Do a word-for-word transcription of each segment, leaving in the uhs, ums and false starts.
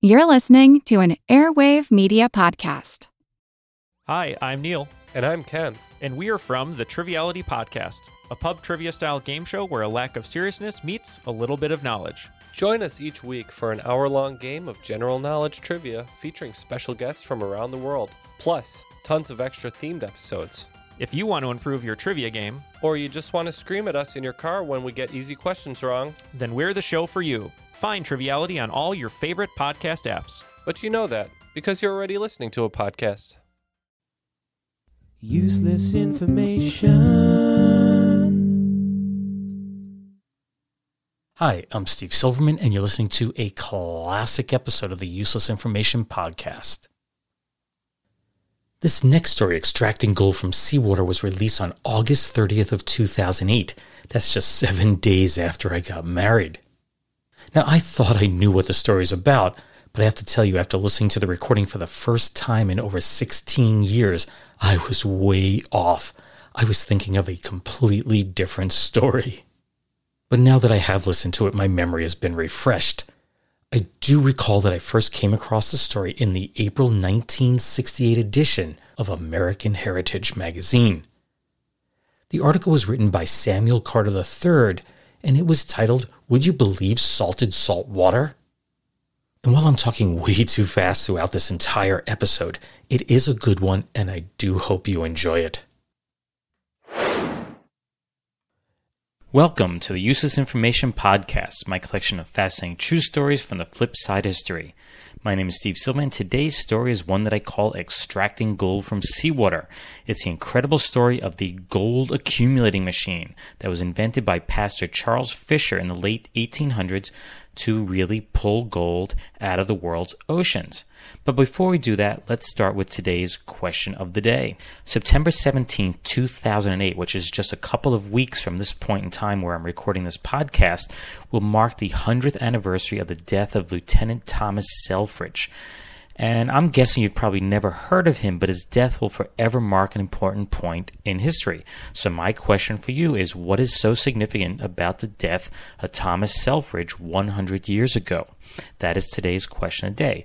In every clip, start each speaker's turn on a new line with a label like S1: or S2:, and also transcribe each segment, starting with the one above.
S1: You're listening to an Airwave Media Podcast.
S2: Hi, I'm Neil.
S3: And I'm Ken.
S2: And we are from the Triviality Podcast, a pub trivia-style game show where a lack of seriousness meets a little bit of knowledge.
S3: Join us each week for an hour-long game of general knowledge trivia featuring special guests from around the world, plus tons of extra themed episodes.
S2: If you want to improve your trivia game,
S3: or you just want to scream at us in your car when we get easy questions wrong,
S2: then we're the show for you. Find Triviality on all your favorite podcast apps.
S3: But you know that, because you're already listening to a podcast.
S4: Useless information.
S5: Hi, I'm Steve Silverman, and you're listening to a classic episode of the Useless Information Podcast. This next story, Extracting Gold from Seawater, was released on August thirtieth of two thousand eight. That's just seven days after I got married. Now, I thought I knew what the story is about, but I have to tell you, after listening to the recording for the first time in over sixteen years, I was way off. I was thinking of a completely different story. But now that I have listened to it, my memory has been refreshed. I do recall that I first came across the story in the April nineteen sixty-eight edition of American Heritage magazine. The article was written by Samuel Carter the third, and it was titled, "Would You Believe Salted Salt Water?" And while I'm talking way too fast throughout this entire episode, it is a good one, and I do hope you enjoy it. Welcome to the Useless Information Podcast, my collection of fascinating true stories from the flip side history. My name is Steve Silverman, and today's story is one that I call Extracting Gold from Seawater. It's the incredible story of the gold accumulating machine that was invented by Pastor Charles Fisher in the late eighteen hundreds to really pull gold out of the world's oceans. But before we do that, let's start with today's question of the day. September seventeenth, two thousand eight, which is just a couple of weeks from this point in time where I'm recording this podcast, will mark the hundredth anniversary of the death of Lieutenant Thomas Selfridge. And I'm guessing you've probably never heard of him, but his death will forever mark an important point in history. So my question for you is, what is so significant about the death of Thomas Selfridge one hundred years ago? That is today's question of the day.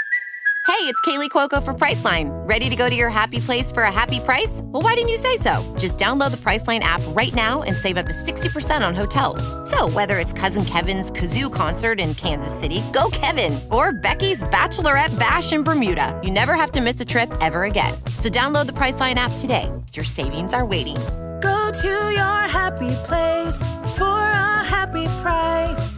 S6: Hey, it's Kaylee Cuoco for Priceline. Ready to go to your happy place for a happy price? Well, why didn't you say so? Just download the Priceline app right now and save up to sixty percent on hotels. So whether it's Cousin Kevin's Kazoo Concert in Kansas City, go Kevin, or Becky's Bachelorette Bash in Bermuda, you never have to miss a trip ever again. So download the Priceline app today. Your savings are waiting.
S4: Go to your happy place for a happy price.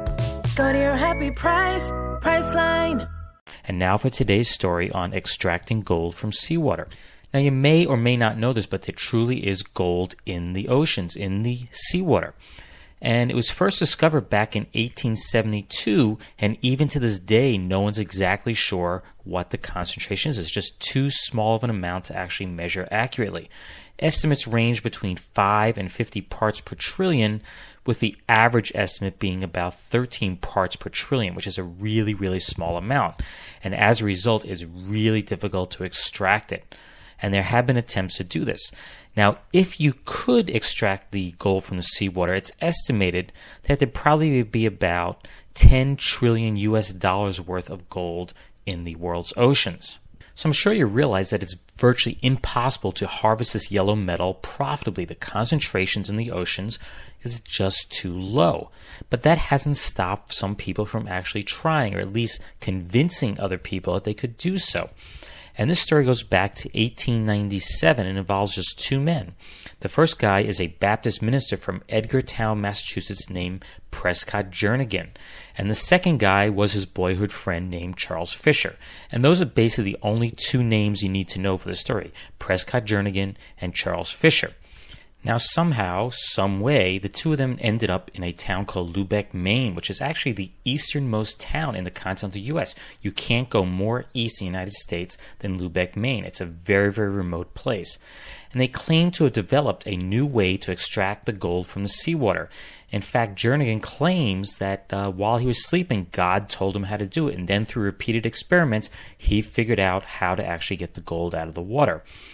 S4: Go to your happy price, Priceline.
S5: And now for today's story on extracting gold from seawater. Now, you may or may not know this, but there truly is gold in the oceans, in the seawater. And it was first discovered back in eighteen seventy-two, and even to this day, no one's exactly sure what the concentration is. It's just too small of an amount to actually measure accurately. Estimates range between five and fifty parts per trillion, with the average estimate being about thirteen parts per trillion, which is a really, really small amount. And as a result, it's really difficult to extract it. And there have been attempts to do this. Now, if you could extract the gold from the seawater, it's estimated that there'd probably be about ten trillion U S dollars worth of gold in the world's oceans. So I'm sure you realize that it's virtually impossible to harvest this yellow metal profitably. The concentrations in the oceans is just too low. But that hasn't stopped some people from actually trying, or at least convincing other people that they could do so. And this story goes back to eighteen ninety-seven and involves just two men. The first guy is a Baptist minister from Edgartown, Massachusetts, named Prescott Jernigan. And the second guy was his boyhood friend named Charles Fisher. And those are basically the only two names you need to know for the story: Prescott Jernigan and Charles Fisher. Now, somehow, some way, the two of them ended up in a town called Lubec, Maine, which is actually the easternmost town in the continental U S. You can't go more east in the United States than Lubec, Maine. It's a very, very remote place. And they claim to have developed a new way to extract the gold from the seawater. In fact, Jernigan claims that uh, while he was sleeping, God told him how to do it. And then through repeated experiments, he figured out how to actually get the gold out of the water.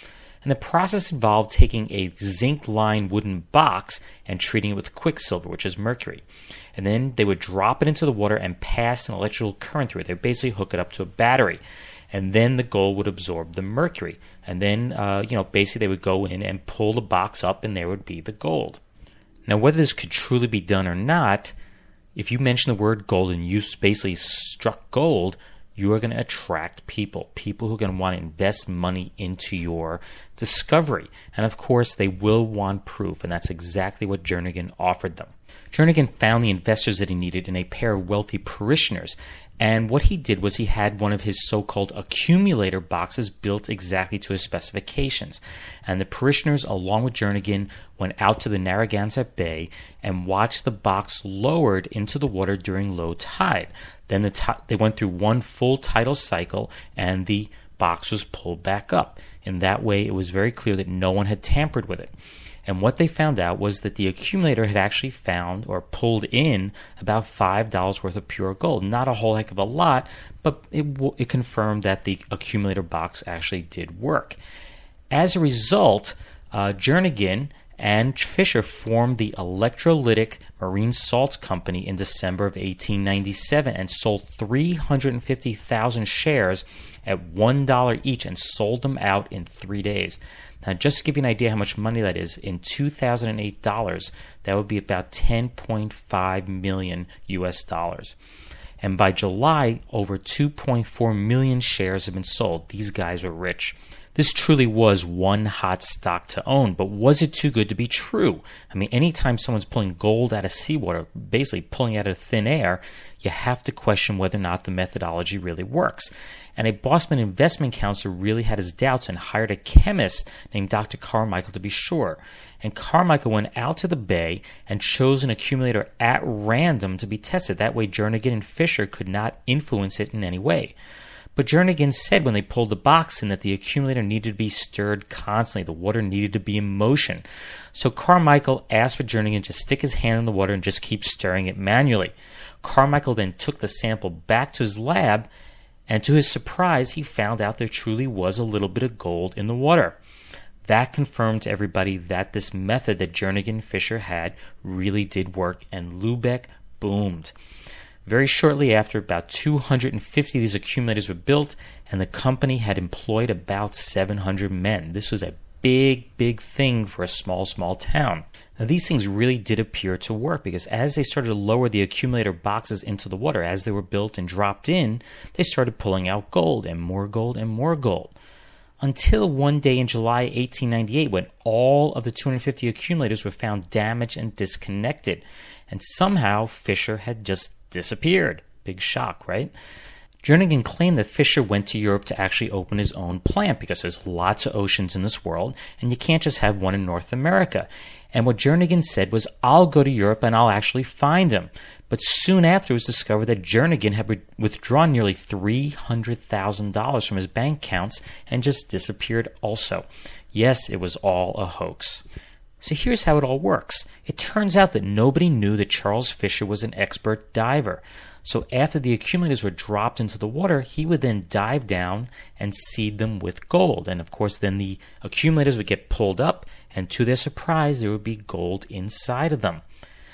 S5: And the process involved taking a zinc-lined wooden box and treating it with quicksilver, which is mercury. And then they would drop it into the water and pass an electrical current through it. They would basically hook it up to a battery. And then the gold would absorb the mercury. And then, uh, you know, basically they would go in and pull the box up and there would be the gold. Now, whether this could truly be done or not, if you mention the word gold and you basically struck gold, you are going to attract people, people who are going to want to invest money into your discovery. And of course, they will want proof, and that's exactly what Jernigan offered them. Jernigan found the investors that he needed in a pair of wealthy parishioners, and what he did was he had one of his so-called accumulator boxes built exactly to his specifications. And the parishioners, along with Jernigan, went out to the Narragansett Bay and watched the box lowered into the water during low tide. Then the t- they went through one full tidal cycle, and the box was pulled back up. In that way, it was very clear that no one had tampered with it. And what they found out was that the accumulator had actually found or pulled in about five dollars worth of pure gold. Not a whole heck of a lot, but it, w- it confirmed that the accumulator box actually did work. As a result, uh, Jernigan and Fisher formed the Electrolytic Marine Salts Company in December of eighteen ninety-seven and sold three hundred fifty thousand shares at one dollar each and sold them out in three days. Now, just to give you an idea how much money that is, in two thousand eight dollars, that would be about ten point five million U S dollars. And by July, over two point four million shares have been sold. These guys were rich. This truly was one hot stock to own, but was it too good to be true? I mean, anytime someone's pulling gold out of seawater, basically pulling out of thin air, you have to question whether or not the methodology really works. And a Boston investment counselor really had his doubts and hired a chemist named Doctor Carmichael to be sure. And Carmichael went out to the bay and chose an accumulator at random to be tested. That way Jernigan and Fisher could not influence it in any way. But Jernigan said when they pulled the box in that the accumulator needed to be stirred constantly. The water needed to be in motion. So Carmichael asked for Jernigan to stick his hand in the water and just keep stirring it manually. Carmichael then took the sample back to his lab, and to his surprise, he found out there truly was a little bit of gold in the water. That confirmed to everybody that this method that Jernigan and Fisher had really did work, and Lubeck boomed. Very shortly after, about two hundred fifty of these accumulators were built, and the company had employed about seven hundred men. This was a big, big thing for a small, small town. Now, these things really did appear to work, because as they started to lower the accumulator boxes into the water, as they were built and dropped in, they started pulling out gold, and more gold, and more gold. Until one day in July eighteen ninety-eight, when all of the two hundred fifty accumulators were found damaged and disconnected, and somehow Fisher had just disappeared. Big shock, right? Jernigan claimed that Fisher went to Europe to actually open his own plant, because there's lots of oceans in this world, and you can't just have one in North America. And what Jernigan said was, I'll go to Europe and I'll actually find him. But soon after, it was discovered that Jernigan had withdrawn nearly three hundred thousand dollars from his bank accounts and just disappeared also. Yes, it was all a hoax. So here's how it all works. It turns out that nobody knew that Charles Fisher was an expert diver. So after the accumulators were dropped into the water, he would then dive down and seed them with gold. And of course, then the accumulators would get pulled up, and to their surprise, there would be gold inside of them.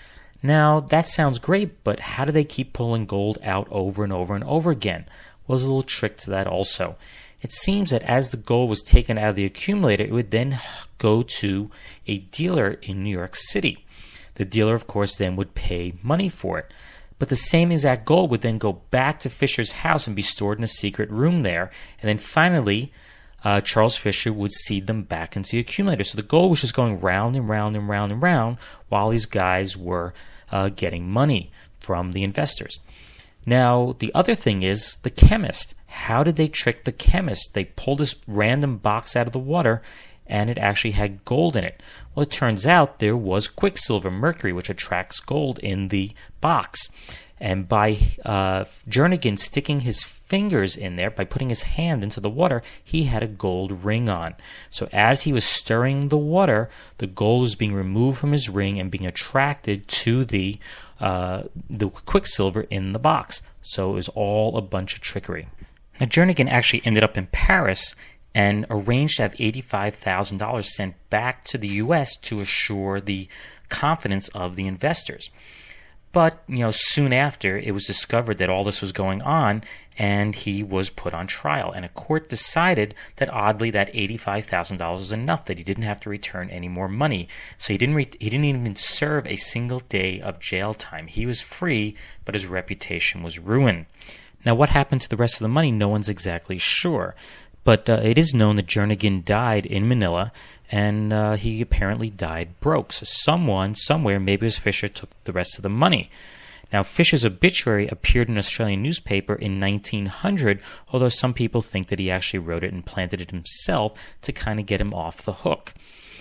S5: Now, that sounds great, but how do they keep pulling gold out over and over and over again? Well, there's a little trick to that also. It seems that as the gold was taken out of the accumulator, it would then go to a dealer in New York City. The dealer, of course, then would pay money for it. But the same exact gold would then go back to Fisher's house and be stored in a secret room there. And then finally, uh, Charles Fisher would seed them back into the accumulator. So the gold was just going round and round and round and round while these guys were uh, getting money from the investors. Now, the other thing is the chemist. How did they trick the chemist? They pulled this random box out of the water, and it actually had gold in it. Well, it turns out there was quicksilver, mercury, which attracts gold in the box. And by uh, Jernigan sticking his fingers in there, by putting his hand into the water, he had a gold ring on. So as he was stirring the water, the gold was being removed from his ring and being attracted to the uh, the quicksilver in the box. So it was all a bunch of trickery. Now, Jernigan actually ended up in Paris, and arranged to have eighty-five thousand dollars sent back to the U S to assure the confidence of the investors. But, you know, soon after, it was discovered that all this was going on, and he was put on trial. And a court decided that, oddly, that eighty-five thousand dollars was enough, that he didn't have to return any more money. So he didn't re- he didn't even serve a single day of jail time. He was free, but his reputation was ruined. Now, what happened to the rest of the money, no one's exactly sure. But uh, it is known that Jernigan died in Manila, and uh, he apparently died broke. So someone, somewhere, maybe it was Fisher, took the rest of the money. Now, Fisher's obituary appeared in an Australian newspaper in nineteen hundred, although some people think that he actually wrote it and planted it himself to kind of get him off the hook.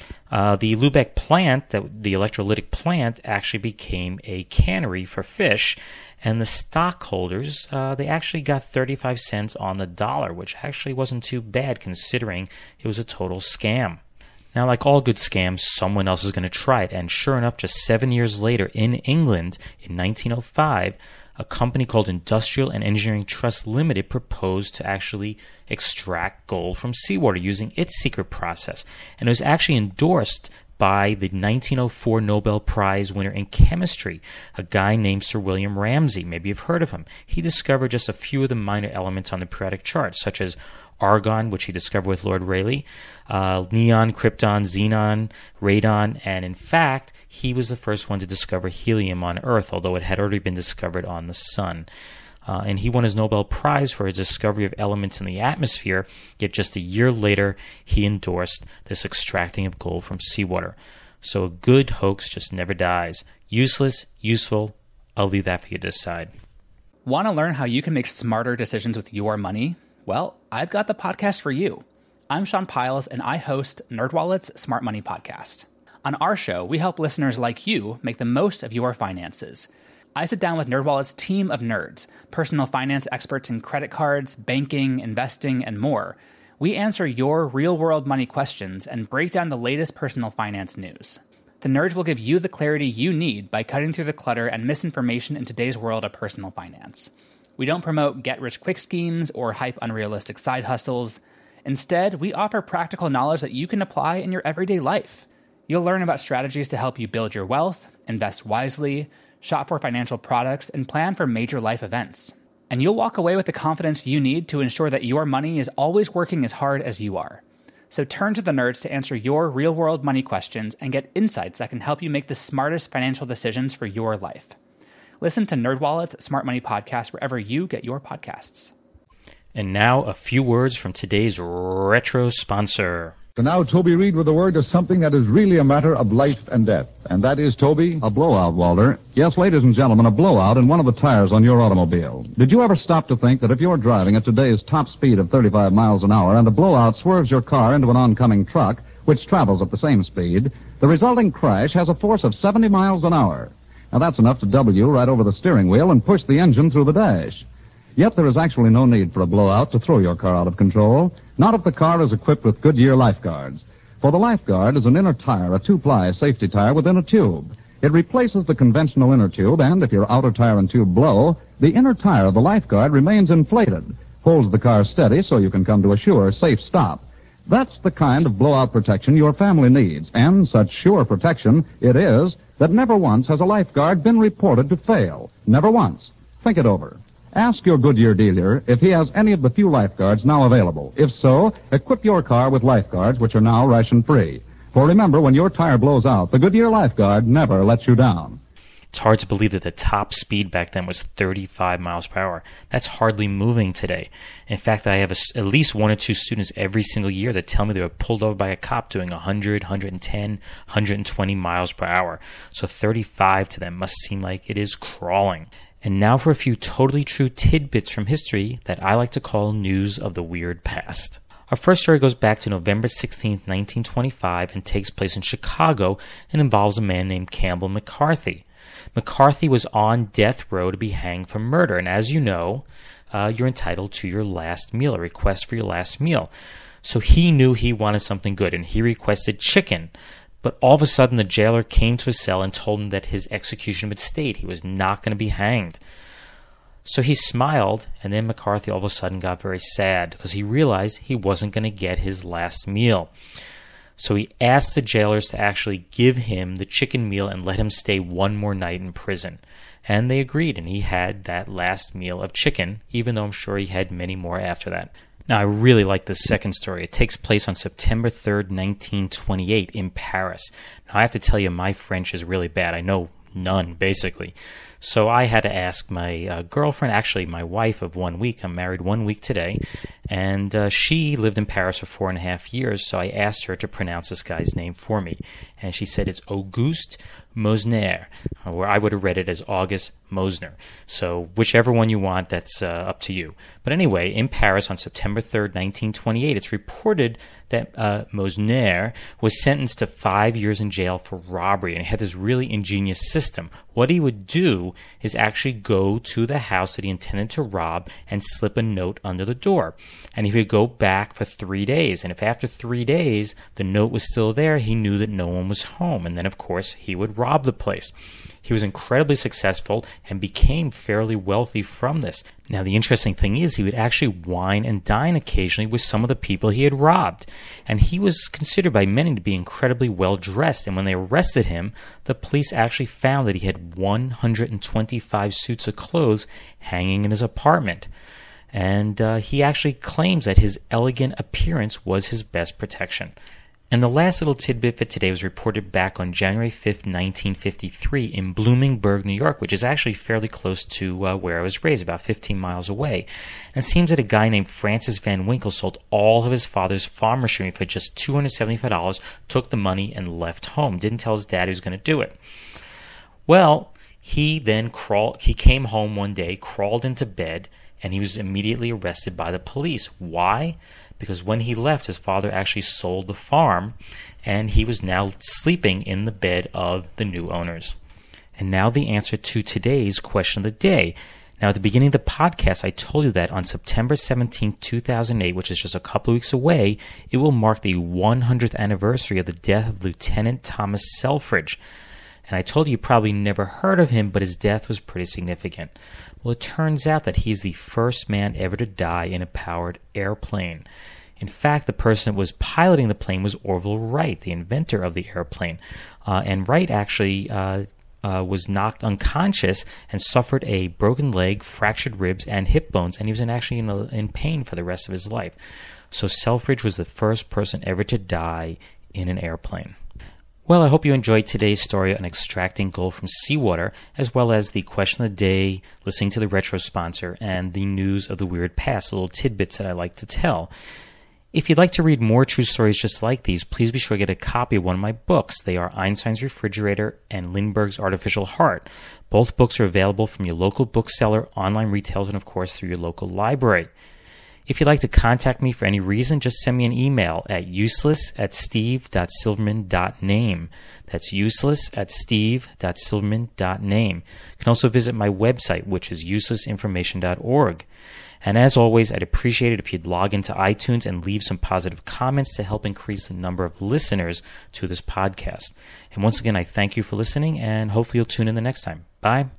S5: Uh, the Lubeck plant, that, the electrolytic plant, actually became a cannery for fish, and the stockholders, uh, they actually got thirty-five cents on the dollar, which actually wasn't too bad considering it was a total scam. Now, like all good scams, someone else is going to try it, and sure enough, just seven years later in England, in nineteen oh five, a company called Industrial and Engineering Trust Limited proposed to actually extract gold from seawater using its secret process, and it was actually endorsed by the nineteen oh four Nobel Prize winner in chemistry, a guy named Sir William Ramsay. Maybe you've heard of him. He discovered just a few of the minor elements on the periodic chart, such as argon, which he discovered with Lord Rayleigh, uh, neon, krypton, xenon, radon, and in fact, he was the first one to discover helium on Earth, although it had already been discovered on the Sun. Uh, and he won his Nobel Prize for his discovery of elements in the atmosphere, yet just a year later, he endorsed this extracting of gold from seawater. So a good hoax just never dies. Useless, useful, I'll leave that for you to decide.
S7: Want to learn how you can make smarter decisions with your money? Well, I've got the podcast for you. I'm Sean Piles, and I host NerdWallet's Smart Money Podcast. On our show, we help listeners like you make the most of your finances. I sit down with NerdWallet's team of nerds, personal finance experts in credit cards, banking, investing, and more. We answer your real-world money questions and break down the latest personal finance news. The nerds will give you the clarity you need by cutting through the clutter and misinformation in today's world of personal finance. We don't promote get-rich-quick schemes or hype unrealistic side hustles. Instead, we offer practical knowledge that you can apply in your everyday life. You'll learn about strategies to help you build your wealth, invest wisely, shop for financial products, and plan for major life events. And you'll walk away with the confidence you need to ensure that your money is always working as hard as you are. So turn to the nerds to answer your real-world money questions and get insights that can help you make the smartest financial decisions for your life. Listen to NerdWallet's Smart Money Podcast wherever you get your podcasts.
S5: And now a few words from today's retro sponsor.
S8: So now Toby Reed with a word to something that is really a matter of life and death. And that is, Toby?
S9: A blowout, Walter. Yes, ladies and gentlemen, a blowout in one of the tires on your automobile. Did you ever stop to think that if you're driving at today's top speed of thirty-five miles an hour and a blowout swerves your car into an oncoming truck, which travels at the same speed, the resulting crash has a force of seventy miles an hour? Now that's enough to double you right over the steering wheel and push the engine through the dash. Yet there is actually no need for a blowout to throw your car out of control, not if the car is equipped with Goodyear Lifeguards. For the Lifeguard is an inner tire, a two-ply safety tire within a tube. It replaces the conventional inner tube, and if your outer tire and tube blow, the inner tire of the Lifeguard remains inflated, holds the car steady so you can come to a sure, safe stop. That's the kind of blowout protection your family needs, and such sure protection it is that never once has a Lifeguard been reported to fail. Never once. Think it over. Ask your Goodyear dealer if he has any of the few Lifeguards now available. If so, equip your car with Lifeguards, which are now ration-free. For remember, when your tire blows out, the Goodyear Lifeguard never lets you down.
S5: It's hard to believe that the top speed back then was thirty-five miles per hour. That's hardly moving today. In fact, I have a, at least one or two students every single year that tell me they were pulled over by a cop doing one hundred, one hundred ten, one hundred twenty miles per hour. So thirty-five to them must seem like it is crawling. And now for a few totally true tidbits from history that I like to call news of the weird past. Our first story goes back to November sixteenth, nineteen twenty-five, and takes place in Chicago and involves a man named Campbell McCarthy. McCarthy was on death row to be hanged for murder, and as you know, uh, you're entitled to your last meal, a request for your last meal. So he knew he wanted something good, and he requested chicken. But all of a sudden, the jailer came to his cell and told him that his execution would stayed. He was not going to be hanged. So he smiled, and then McCarthy all of a sudden got very sad because he realized he wasn't going to get his last meal. So he asked the jailers to actually give him the chicken meal and let him stay one more night in prison. And they agreed, and he had that last meal of chicken, even though I'm sure he had many more after that. Now, I really like this second story. It takes place on September third, nineteen twenty-eight in Paris. Now, I have to tell you, my French is really bad. I know none, basically. So I had to ask my uh, girlfriend, actually my wife of one week. I'm married one week today. And uh, she lived in Paris for four and a half years, so I asked her to pronounce this guy's name for me. And she said it's Auguste Mosner, or I would have read it as August Mosner. So whichever one you want, that's uh, up to you. But anyway, in Paris on September third, nineteen twenty-eight, it's reported that uh, Mosner was sentenced to five years in jail for robbery, and he had this really ingenious system. What he would do is actually go to the house that he intended to rob and slip a note under the door. And he would go back for three days. And if after three days the note was still there, he knew that no one was home. And then, of course, he would rob the place. He was incredibly successful and became fairly wealthy from this. Now, the interesting thing is he would actually wine and dine occasionally with some of the people he had robbed. And he was considered by many to be incredibly well-dressed. And when they arrested him, the police actually found that he had one hundred twenty-five suits of clothes hanging in his apartment. And uh, he actually claims that his elegant appearance was his best protection. And the last little tidbit for today was reported back on January fifth, nineteen fifty-three in Bloomingburg, New York, which is actually fairly close to uh, where I was raised, about fifteen miles away. And it seems that a guy named Francis Van Winkle sold all of his father's farm machinery for just two hundred seventy-five dollars, took the money, and left home. Didn't tell his dad he was going to do it. Well, he then crawled. He came home one day, crawled into bed, and he was immediately arrested by the police. Why? Because when he left, his father actually sold the farm, and he was now sleeping in the bed of the new owners. And now the answer to today's question of the day. Now, at the beginning of the podcast, I told you that on September seventeenth, two thousand eight, which is just a couple of weeks away, it will mark the one hundredth anniversary of the death of Lieutenant Thomas Selfridge. And I told you you probably never heard of him, but his death was pretty significant. Well, it turns out that he's the first man ever to die in a powered airplane. In fact, the person that was piloting the plane was Orville Wright, the inventor of the airplane. Uh, and Wright actually uh, uh, was knocked unconscious and suffered a broken leg, fractured ribs, and hip bones, and he was in actually in, a, in pain for the rest of his life. So Selfridge was the first person ever to die in an airplane. Well, I hope you enjoyed today's story on extracting gold from seawater, as well as the question of the day, listening to the retro sponsor, and the news of the weird past, little tidbits that I like to tell. If you'd like to read more true stories just like these, please be sure to get a copy of one of my books. They are Einstein's Refrigerator and Lindbergh's Artificial Heart. Both books are available from your local bookseller, online retailers, and of course through your local library. If you'd like to contact me for any reason, just send me an email at useless at steve dot silverman dot name. That's useless at steve dot silverman dot name. You can also visit my website, which is useless information dot org. And as always, I'd appreciate it if you'd log into iTunes and leave some positive comments to help increase the number of listeners to this podcast. And once again, I thank you for listening, and hopefully you'll tune in the next time. Bye.